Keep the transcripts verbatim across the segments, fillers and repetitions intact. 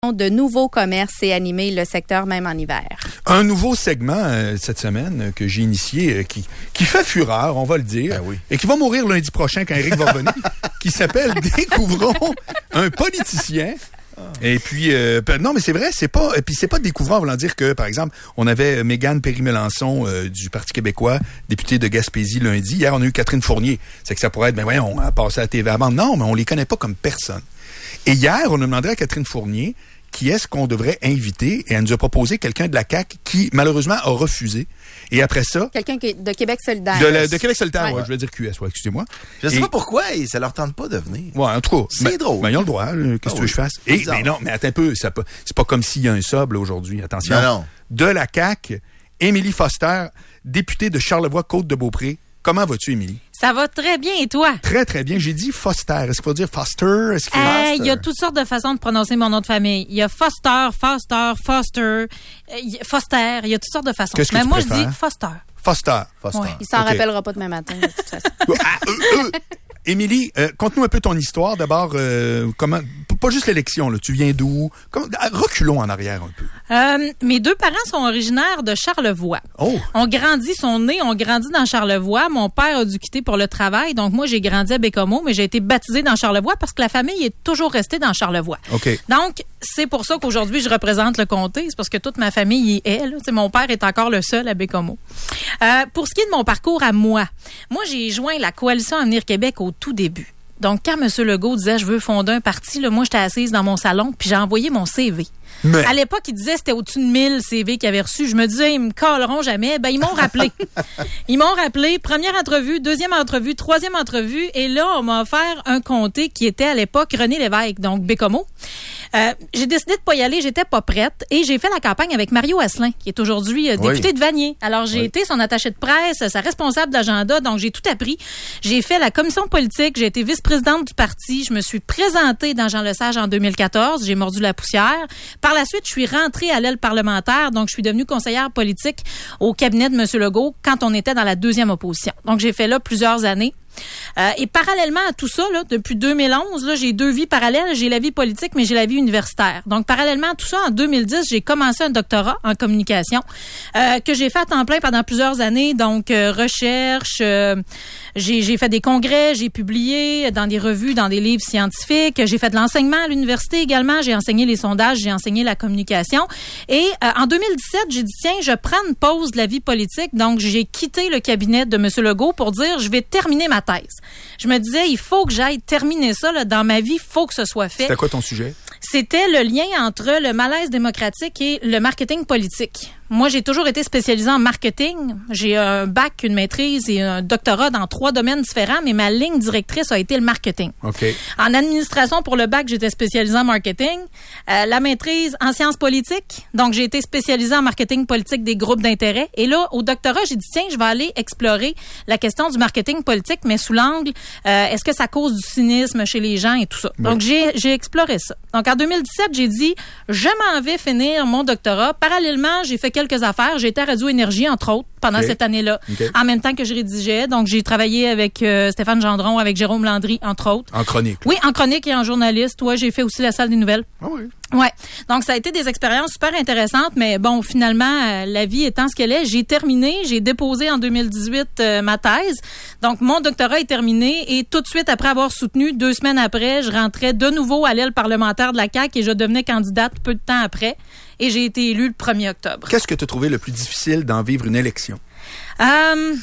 de nouveaux commerces et animer le secteur même en hiver. Un nouveau segment euh, cette semaine euh, que j'ai initié euh, qui, qui fait fureur, on va le dire, ben oui. et qui va mourir lundi prochain quand Éric va revenir, qui s'appelle « Découvrons un politicien ». Et puis, euh, non, mais c'est vrai, c'est pas, et puis c'est pas découvrant, voulant dire que, par exemple, on avait Mégane Perry-Melançon euh, du Parti québécois, députée de Gaspésie lundi. Hier, on a eu Catherine Fournier. C'est que ça pourrait être, ben voyons, on a passé à la T V avant. Non, mais on les connaît pas comme personne. Et hier, on a demandé à Catherine Fournier qui est-ce qu'on devrait inviter, et elle nous a proposé quelqu'un de la C A Q qui, malheureusement, a refusé. Et après ça... Quelqu'un de Québec solidaire. De, la, de Québec solidaire, ouais. Ouais. ouais, je vais dire Q S, ouais, excusez-moi. Je sais et, pas pourquoi, et ça leur tente pas de venir. Ouais, en tout cas. C'est ben, drôle. Ben, ils ont le droit, là, qu'est-ce que oh, tu veux que je fasse? Et, mais non, mais attends un peu, ça peut, c'est pas comme s'il y a un sub, là, aujourd'hui, attention. Non, non. De la C A Q, Émilie Foster, députée de Charlevoix-Côte-de-Beaupré. Comment vas-tu, Émilie? Ça va très bien, et toi? Très, très bien. J'ai dit Foster. Est-ce qu'il faut dire Foster? Est-ce qu'il faut... Euh, il y a toutes sortes de façons de prononcer mon nom de famille. Il y a Foster, Foster, Foster, euh, Foster. Il y a toutes sortes de façons. Qu'est-ce que Mais tu moi, préfères? je dis Foster. Foster. Foster. Ouais. Il s'en OK. rappellera pas demain matin, de toute façon. Ah, euh, euh, Émilie, euh, conte-nous un peu ton histoire. D'abord, euh, comment, p- pas juste l'élection, là. Tu viens d'où? Comment, ah, reculons en arrière un peu. Euh, mes deux parents sont originaires de Charlevoix. Oh! On grandit, sont nés, on grandit dans Charlevoix. Mon père a dû quitter pour le travail. Donc, moi, j'ai grandi à Bécomo, mais j'ai été baptisée dans Charlevoix parce que la famille est toujours restée dans Charlevoix. OK. Donc, c'est pour ça qu'aujourd'hui, je représente le comté. C'est parce que toute ma famille y est. Là. Tu sais, mon père est encore le seul à Bécomo. Euh, pour ce qui est de mon parcours à moi, moi, j'ai joint la Coalition Avenir Québec au tout début. Donc, quand M. Legault disait « je veux fonder un parti », là, moi, j'étais assise dans mon salon puis j'ai envoyé mon C V. Mais... À l'époque, ils disaient que c'était au-dessus de mille C V qu'ils avaient reçus. Je me disais, ils me colleront jamais. Ben, ils m'ont rappelé. Ils m'ont rappelé. Première entrevue, deuxième entrevue, troisième entrevue. Et là, on m'a offert un comté qui était à l'époque René Lévesque, donc Bécomo. Euh, j'ai décidé de pas y aller, j'étais pas prête. Et j'ai fait la campagne avec Mario Asselin, qui est aujourd'hui euh, député Oui. de Vanier. Alors, j'ai Oui. été son attaché de presse, sa responsable d'agenda. Donc, j'ai tout appris. J'ai fait la commission politique. J'ai été vice-présidente du parti. Je me suis présentée dans Jean Lesage en deux mille quatorze. J'ai mordu la poussière. Par la suite, je suis rentrée à l'aile parlementaire, donc je suis devenue conseillère politique au cabinet de M. Legault quand on était dans la deuxième opposition. Donc, j'ai fait là plusieurs années. Euh, et parallèlement à tout ça, là, depuis deux mille onze, là, j'ai deux vies parallèles. J'ai la vie politique, mais j'ai la vie universitaire. Donc, parallèlement à tout ça, en deux mille dix, j'ai commencé un doctorat en communication euh, que j'ai fait à temps plein pendant plusieurs années. Donc, euh, recherche, euh, j'ai, j'ai fait des congrès, j'ai publié dans des revues, dans des livres scientifiques. J'ai fait de l'enseignement à l'université également. J'ai enseigné les sondages, j'ai enseigné la communication. Et euh, en deux mille dix-sept, j'ai dit, tiens, je prends une pause de la vie politique. Donc, j'ai quitté le cabinet de M. Legault pour dire, je vais terminer ma thèse. Je me disais, il faut que j'aille terminer ça là, dans ma vie, il faut que ce soit fait. C'était quoi ton sujet? C'était le lien entre le malaise démocratique et le marketing politique. Moi, j'ai toujours été spécialisée en marketing. J'ai un bac, une maîtrise et un doctorat dans trois domaines différents, mais ma ligne directrice a été le marketing. OK. En administration, pour le bac, j'étais spécialisée en marketing. Euh, la maîtrise en sciences politiques. Donc, j'ai été spécialisée en marketing politique des groupes d'intérêt. Et là, au doctorat, j'ai dit, tiens, je vais aller explorer la question du marketing politique, mais sous l'angle, euh, est-ce que ça cause du cynisme chez les gens et tout ça. Donc, j'ai, j'ai exploré ça. Donc, en deux mille dix-sept, j'ai dit, je m'en vais finir mon doctorat. Parallèlement, j'ai fait quelques affaires. J'ai été à Radio Énergie, entre autres, pendant Okay. cette année-là, Okay. en même temps que je rédigeais. Donc, j'ai travaillé avec euh, Stéphane Gendron, avec Jérôme Landry, entre autres. En chronique. Oui, en chronique et en journaliste. Ouais, j'ai fait aussi la salle des nouvelles. Ah oui. Ouais. Donc, ça a été des expériences super intéressantes, mais bon, finalement, euh, la vie étant ce qu'elle est, j'ai terminé, j'ai déposé en deux mille dix-huit euh, ma thèse. Donc, mon doctorat est terminé et tout de suite après avoir soutenu, deux semaines après, je rentrais de nouveau à l'aile parlementaire de la C A Q et je devenais candidate peu de temps après et j'ai été élue le premier octobre. Qu'est-ce que tu as trouvé le plus difficile d'en vivre une élection? Euh...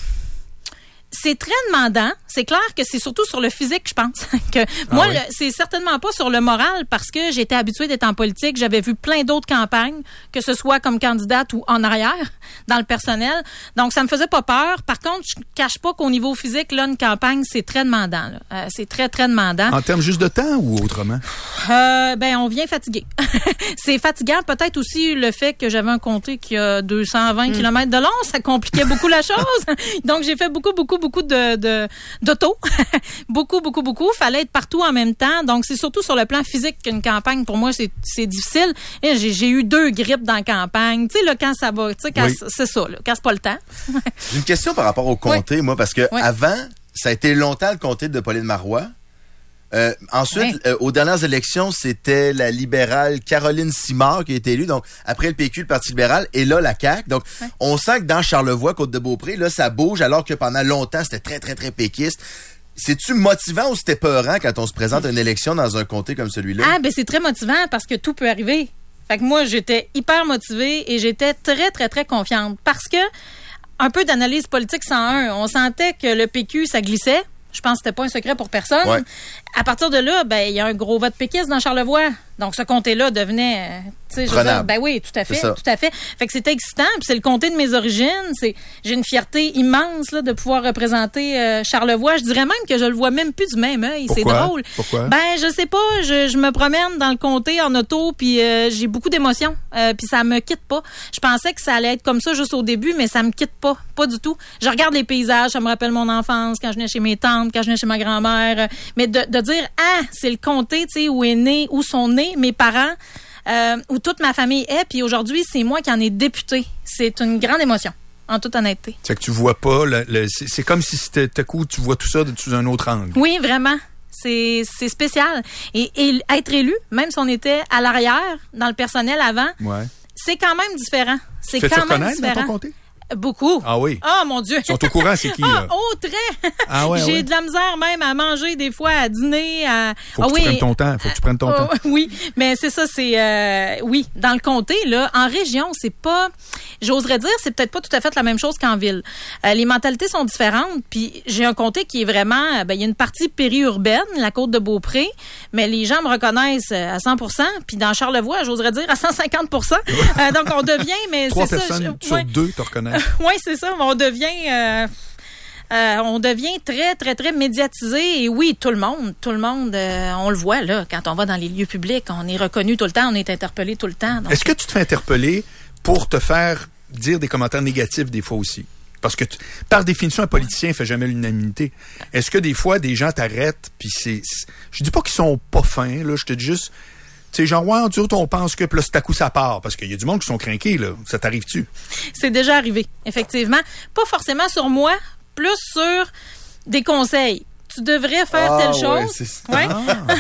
C'est très demandant. C'est clair que c'est surtout sur le physique, je pense. que moi, oui? le, c'est certainement pas sur le moral parce que j'étais habituée d'être en politique. J'avais vu plein d'autres campagnes, que ce soit comme candidate ou en arrière, dans le personnel. Donc, ça me faisait pas peur. Par contre, je cache pas qu'au niveau physique, là, une campagne, c'est très demandant. Là. Euh, c'est très, très demandant. En termes juste de temps ou autrement? Euh, ben, on vient fatigué. C'est fatigant. Peut-être aussi le fait que j'avais un comté qui a deux cent vingt mm. kilomètres de long. Ça compliquait beaucoup la chose. Donc, j'ai fait beaucoup, beaucoup, beaucoup de, de, d'auto. beaucoup, beaucoup, beaucoup. Fallait être partout en même temps. Donc, c'est surtout sur le plan physique qu'une campagne, pour moi, c'est, c'est difficile. Et j'ai, j'ai eu deux grippes dans la campagne. Tu sais, là, quand ça va, tu sais, quand oui. c'est ça, là, quand c'est pas le temps. J'ai une question par rapport au comté, oui. moi, parce que oui. avant, ça a été longtemps le comté de Pauline Marois. Euh, ensuite, Ouais. euh, aux dernières élections, c'était la libérale Caroline Simard qui a été élue. Donc, après le P Q, le Parti libéral, et là, la C A Q. Donc, Ouais. on sent que dans Charlevoix, Côte-de-Beaupré, là, ça bouge, alors que pendant longtemps, c'était très, très, très péquiste. C'est-tu motivant ou c'était peurant quand on se présente à une élection dans un comté comme celui-là? Ah, ben c'est très motivant parce que tout peut arriver. Fait que moi, j'étais hyper motivée et j'étais très, très, très confiante parce que, un peu d'analyse politique cent un, on sentait que le P Q, ça glissait. Je pense que c'était pas un secret pour personne. Ouais. À partir de là, ben il y a un gros vote péquiste dans Charlevoix. Donc ce comté-là devenait, euh, tu sais, je veux dire, Prenable. ben oui, tout à fait, C'est ça. tout à fait. Fait que c'était excitant. Puis c'est le comté de mes origines. C'est, j'ai une fierté immense là de pouvoir représenter euh, Charlevoix. Je dirais même que je le vois même plus du même œil. C'est Pourquoi? drôle. Pourquoi? Ben je sais pas. Je, je me promène dans le comté en auto, puis euh, j'ai beaucoup d'émotions. Euh, puis ça me quitte pas. Je pensais que ça allait être comme ça juste au début, mais ça me quitte pas, pas du tout. Je regarde les paysages, ça me rappelle mon enfance quand je venais chez mes tantes, quand je venais chez ma grand-mère. Euh, Mais de, de dire ah c'est le comté, tu sais, où est né, où sont nés mes parents. Euh, où toute ma famille est, puis aujourd'hui, c'est moi qui en ai député. C'est une grande émotion, en toute honnêteté. C'est que tu vois pas, le, le- c'est, c'est comme si c'était tout à coup, tu vois tout ça de, sous un autre angle. Oui, vraiment. C'est, c'est spécial. Et, et être élu, même si on était à l'arrière, dans le personnel avant, Ouais. c'est quand même différent. C'est Fais-tu quand même reconnaître dans différent. ton comté? Beaucoup. Ah oui. Oh mon Dieu. Ils sont au courant, c'est qui, Ah, là? oh, très. Ah ouais, J'ai ouais. de la misère même à manger des fois, à dîner. À... Faut que ah, tu prennes ton temps. Faut que tu prennes ton Oh, temps. oui, mais c'est ça, c'est euh, oui, dans le comté là, en région, c'est pas, j'oserais dire, c'est peut-être pas tout à fait la même chose qu'en ville. Euh, les mentalités sont différentes, puis j'ai un comté qui est vraiment, ben il y a une partie périurbaine, la côte de Beaupré, mais les gens me reconnaissent à cent pour cent, puis dans Charlevoix, j'oserais dire à cent cinquante pour cent. Euh, donc on devient, mais Trois c'est ça. personnes je- sur ouais. deux te reconnaissent. Oui, c'est ça. On devient, euh, euh, on devient très, très, très médiatisé. Et oui, tout le monde, tout le monde, euh, on le voit là. Quand on va dans les lieux publics, on est reconnu tout le temps, on est interpellé tout le temps. Donc, Est-ce que tu te fais interpeller pour te faire dire des commentaires négatifs des fois aussi? Parce que, tu- par définition, un politicien fait jamais l'unanimité. Est-ce que des fois, des gens t'arrêtent, puis c'est... c'est- Je dis pas qu'ils sont pas fins, là, je te dis juste... Tu sais, genre, ouais, en on pense que, puis là, c'est à coup, ça part. Parce qu'il y a du monde qui sont crinqués, là. Ça t'arrive-tu? c'est déjà arrivé, effectivement. Pas forcément sur moi, plus sur des conseils. Tu devrais faire Ah, telle ouais, chose. c'est- Ouais. Ah!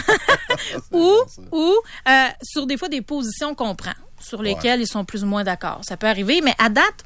ou ou euh, sur des fois des positions qu'on prend, sur lesquelles ils sont plus ou moins d'accord. Ça peut arriver, mais à date,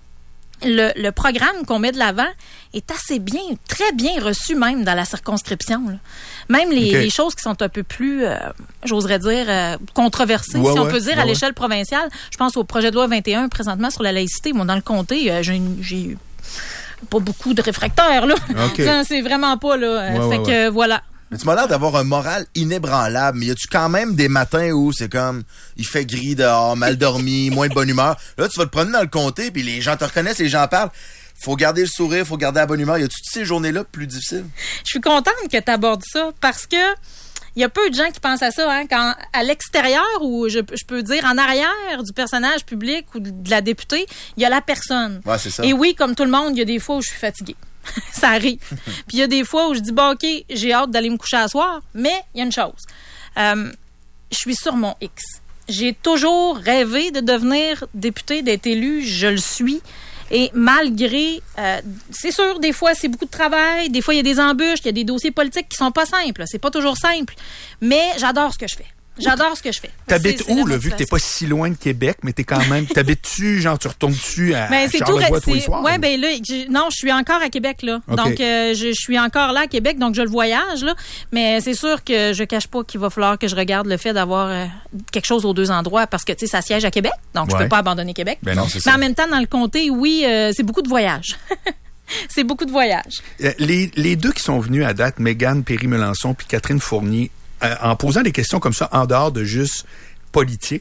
le, le programme qu'on met de l'avant est assez bien, très bien reçu même dans la circonscription. Là. Même les, Okay. les choses qui sont un peu plus, euh, j'oserais dire, euh, controversées, Ouais, si on ouais, peut dire, ouais, à l'échelle provinciale. Je pense au projet de loi vingt et un présentement sur la laïcité. Moi, dans le comté, euh, j'ai, j'ai pas beaucoup de réfractaires. Là. OK. Ça, c'est vraiment pas. Là. Euh, Ouais, fait ouais, que euh, voilà. Mais tu m'as l'air d'avoir un moral inébranlable, mais y a-tu quand même des matins où c'est comme, il fait gris dehors, mal dormi, moins de bonne humeur? Là, tu vas te promener dans le comté, puis les gens te reconnaissent, les gens parlent. Faut garder le sourire, faut garder la bonne humeur. Y a-tu ces journées-là plus difficiles? Je suis contente que tu abordes ça parce que il y a peu de gens qui pensent à ça. Hein, quand à l'extérieur, ou je, je peux dire en arrière du personnage public ou de la députée, il y a la personne. Ouais, c'est ça. Et oui, comme tout le monde, il y a des fois où je suis fatiguée. Ça arrive. Puis il y a des fois où je dis, bah, OK, j'ai hâte d'aller me coucher à soir, mais il y a une chose. Euh, je suis sur mon X. J'ai toujours rêvé de devenir députée, d'être élue. Je le suis. Et malgré, euh, c'est sûr, des fois, c'est beaucoup de travail. Des fois, il y a des embûches. Il y a des dossiers politiques qui sont pas simples. C'est pas toujours simple. Mais j'adore ce que je fais. J'adore ce que je fais. T'habites C'est- c'est où, la là, vu que t'es motivation. pas si loin de Québec, mais t'es quand même... T'habites-tu, genre, tu retournes-tu à, Ben, à c'est tout Charlevoix tous les c'est- soirs? ouais, ben là, j'ai- non, je suis encore à Québec là. OK. Donc euh, je, je suis encore là à Québec, donc je le voyage là. Mais c'est sûr que je cache pas qu'il va falloir que je regarde le fait d'avoir euh, quelque chose aux deux endroits parce que tu sais ça siège à Québec, donc je Ouais. peux pas abandonner Québec. Ben non, c'est Mais ça. en même temps, dans le comté, oui, euh, c'est beaucoup de voyages. c'est beaucoup de voyages. Euh, Les, les deux qui sont venus à date, Mégane Perry-Melançon puis Catherine Fournier, euh, en posant des questions comme ça, en dehors de juste politique,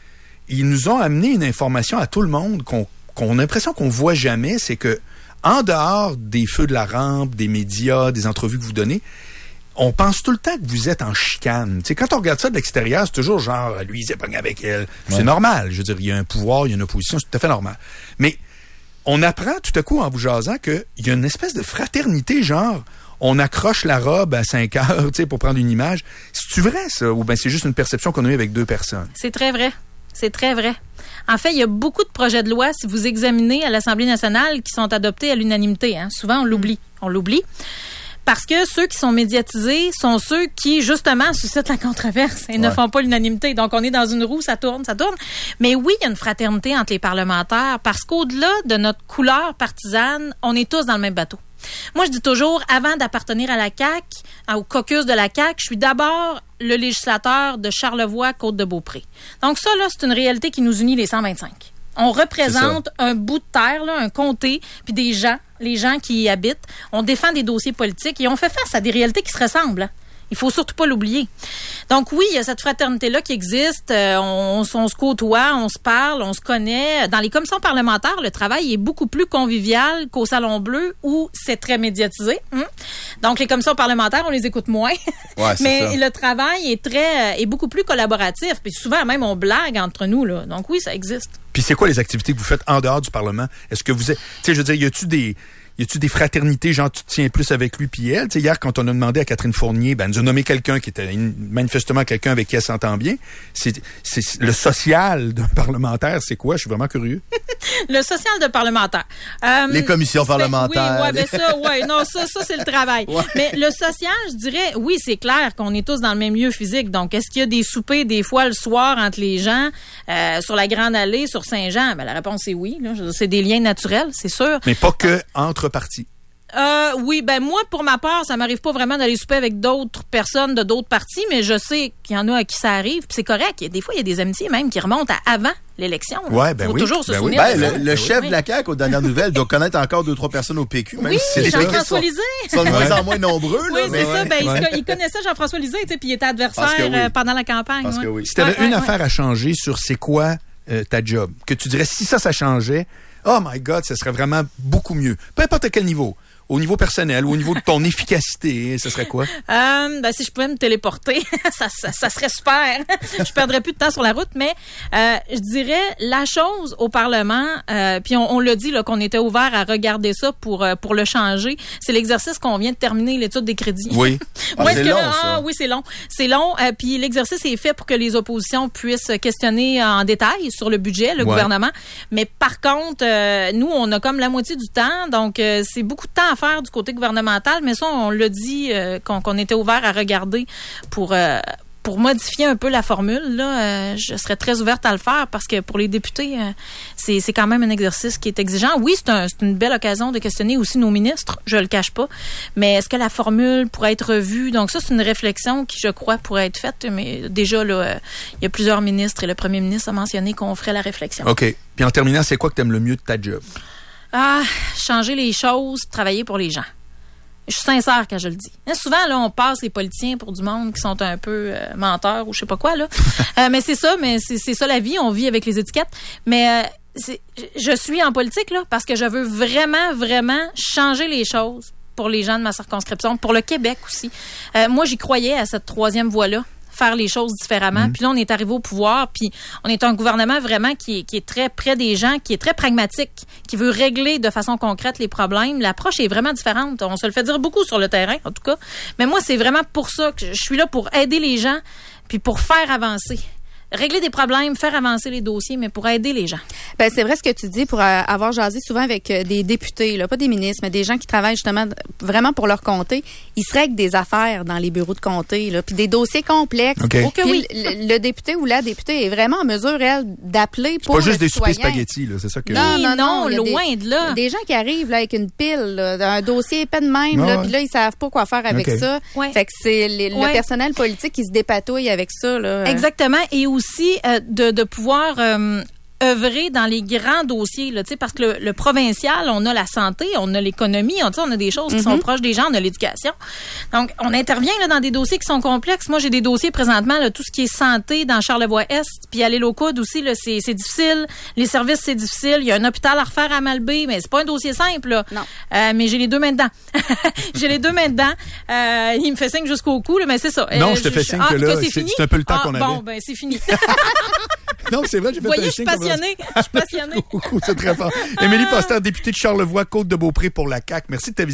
ils nous ont amené une information à tout le monde qu'on qu'on a l'impression qu'on voit jamais, c'est que en dehors des feux de la rampe, des médias, des entrevues que vous donnez, on pense tout le temps que vous êtes en chicane. Tu sais, quand on regarde ça de l'extérieur, c'est toujours genre, lui, il s'est pogné avec elle. C'est normal. Je veux dire, il y a un pouvoir, il y a une opposition, c'est tout à fait normal. Mais on apprend tout à coup en vous jasant qu'il y a une espèce de fraternité, genre, on accroche la robe à cinq heures, tu sais, pour prendre une image. C'est-tu vrai, ça? Ou bien c'est juste une perception qu'on a eue avec deux personnes? C'est très vrai. C'est très vrai. En fait, il y a beaucoup de projets de loi, si vous examinez à l'Assemblée nationale, qui sont adoptés à l'unanimité. Hein. Souvent, on l'oublie. On l'oublie. Parce que ceux qui sont médiatisés sont ceux qui, justement, suscitent la controverse et ouais. ne font pas l'unanimité. Donc, on est dans une roue, ça tourne, ça tourne. Mais oui, il y a une fraternité entre les parlementaires parce qu'au-delà de notre couleur partisane, on est tous dans le même bateau. Moi, je dis toujours, avant d'appartenir à la C A Q, au caucus de la C A Q, je suis d'abord le législateur de Charlevoix-Côte-de-Beaupré. Donc ça, là, c'est une réalité qui nous unit les cent vingt-cinq. On représente un bout de terre, là, un comté, puis des gens, les gens qui y habitent. On défend des dossiers politiques et on fait face à des réalités qui se ressemblent. Hein. Il faut surtout pas l'oublier. Donc oui, il y a cette fraternité-là qui existe. Euh, on, on, on se côtoie, on se parle, on se connaît. Dans les commissions parlementaires, le travail est beaucoup plus convivial qu'au Salon Bleu où c'est très médiatisé. Hein? Donc les commissions parlementaires, on les écoute moins. Ouais, mais ça. Le travail est très est beaucoup plus collaboratif. Puis souvent même on blague entre nous là. Donc oui, ça existe. Puis c'est quoi les activités que vous faites en dehors du Parlement? Est-ce que vous êtes, tu sais, je veux dire, y a-tu des Y a-tu des fraternités, genre tu te tiens plus avec lui puis elle? Tu sais, hier, quand on a demandé à Catherine Fournier, ben, elle nous a nommé quelqu'un qui était une, manifestement quelqu'un avec qui elle s'entend bien. C'est, c'est le social d'un parlementaire, c'est quoi? Je suis vraiment curieux. Le social d'un parlementaire. Euh, Les commissions parlementaires. Oui, ouais, ben ça, ouais, non, ça, ça c'est le travail. Ouais. Mais le social, je dirais, oui, c'est clair qu'on est tous dans le même lieu physique. Donc, est-ce qu'il y a des soupers des fois le soir entre les gens euh, sur la Grande Allée, sur Saint-Jean? Ben la réponse est oui. Là. C'est des liens naturels, c'est sûr. Mais pas que entre partis. Euh, oui, ben moi, pour ma part, ça m'arrive pas vraiment d'aller souper avec d'autres personnes de d'autres partis, mais je sais qu'il y en a à qui ça arrive, puis c'est correct. Des fois, il y a des amitiés même qui remontent à avant l'élection. Ouais, ben faut oui. toujours se ben souvenir oui. de ben, ça. Le, le chef oui. de la C A Q, aux dernières nouvelles, doit connaître encore deux, trois personnes au P Q. Même oui, si Jean-François Lisée. Ils sont de moins en moins nombreux. Oui, là, c'est ouais. ça. Ben, ouais. il, il connaissait Jean-François Lisée, tu sais, puis il était adversaire oui. euh, pendant la campagne. Parce ouais. que oui. Si tu avais ouais, une ouais, affaire ouais. à changer sur c'est quoi euh, ta job, que tu dirais, si ça, ça changeait, oh my God, ça serait vraiment beaucoup mieux. Peu importe à quel niveau. Au niveau personnel, au niveau de ton efficacité, ce serait quoi? Euh, ben, si je pouvais me téléporter, ça, ça, ça serait super. Je perdrais plus de temps sur la route, mais euh, je dirais la chose au Parlement, euh, puis on, on l'a dit là, qu'on était ouvert à regarder ça pour euh, pour le changer. C'est l'exercice qu'on vient de terminer, l'étude des crédits. Oui. Ah, c'est que, long, ah, ça. oui, c'est long. C'est long. Euh, puis l'exercice est fait pour que les oppositions puissent questionner en détail sur le budget, le ouais. gouvernement. Mais par contre, euh, nous, on a comme la moitié du temps, donc euh, c'est beaucoup de temps à faire du côté gouvernemental, mais ça, on l'a dit euh, qu'on, qu'on était ouvert à regarder pour euh, pour modifier un peu la formule. Là, euh, je serais très ouverte à le faire parce que pour les députés, euh, c'est, c'est quand même un exercice qui est exigeant. Oui, c'est, un, c'est une belle occasion de questionner aussi nos ministres, je le cache pas, mais est-ce que la formule pourrait être revue? Donc ça, c'est une réflexion qui, je crois, pourrait être faite, mais déjà, là, euh, il y a plusieurs ministres et le premier ministre a mentionné qu'on ferait la réflexion. OK. Puis en terminant, c'est quoi que tu aimes le mieux de ta job? Ah, changer les choses, travailler pour les gens. Je suis sincère quand je le dis. Hein, souvent, là, on passe les politiciens pour du monde qui sont un peu euh, menteurs ou je sais pas quoi, là. euh, mais c'est ça, mais c'est, c'est ça la vie. On vit avec les étiquettes. Mais euh, c'est, je suis en politique, là, parce que je veux vraiment, vraiment changer les choses pour les gens de ma circonscription, pour le Québec aussi. Euh, moi, j'y croyais à cette troisième voie-là. Faire les choses différemment. Mmh. Puis là, on est arrivé au pouvoir, puis on est un gouvernement vraiment qui est, qui est très près des gens, qui est très pragmatique, qui veut régler de façon concrète les problèmes. L'approche est vraiment différente. On se le fait dire beaucoup sur le terrain, en tout cas. Mais moi, c'est vraiment pour ça que je suis là, pour aider les gens, puis pour faire avancer. Régler des problèmes, faire avancer les dossiers, mais pour aider les gens. Ben c'est vrai ce que tu dis, pour euh, avoir jasé souvent avec euh, des députés, là, pas des ministres, mais des gens qui travaillent justement vraiment pour leur comté. Ils se règlent des affaires dans les bureaux de comté, là, puis des dossiers complexes. Okay. Puis oui. le, le député ou la députée est vraiment en mesure, elle, d'appeler pour le citoyen. C'est pas juste des citoyen. soupers spaghettis, là, c'est ça que... Non, non, non, non loin des, de là. Des gens qui arrivent là, avec une pile, là, un dossier épais de même, ah, là, ouais. puis là, ils savent pas quoi faire avec okay. ça. Ouais. Fait que c'est les, ouais. le personnel politique qui se dépatouille avec ça. Là. Exactement. Et aussi euh, de, de pouvoir euh, œuvrer dans les grands dossiers, là, parce que le, le provincial, on a la santé, on a l'économie, on, on a des choses qui mm-hmm. sont proches des gens, on a l'éducation. Donc, on intervient là, dans des dossiers qui sont complexes. Moi, j'ai des dossiers présentement, là, tout ce qui est santé dans Charlevoix-Est, puis à l'île aux Coudes aussi, là, c'est, c'est difficile. Les services, c'est difficile. Il y a un hôpital à refaire à Malbaie, mais c'est pas un dossier simple. Là. Non. Euh, mais j'ai les deux mains dedans. j'ai les deux mains dedans. Euh, il me fait signe jusqu'au cou, là, mais c'est ça. Non, euh, je te je, fais je, signe ah, que là, c'est, c'est, fini? c'est un peu le temps ah, qu'on avait. Bon, ben c'est fini. Non, c'est vrai, j'ai fait Vous voyez, un je suis passionnée. Je suis passionnée. C'est très fort. Émilie Foster, députée de Charlevoix, Côte-de-Beaupré pour la C A Q. Merci de ta visite.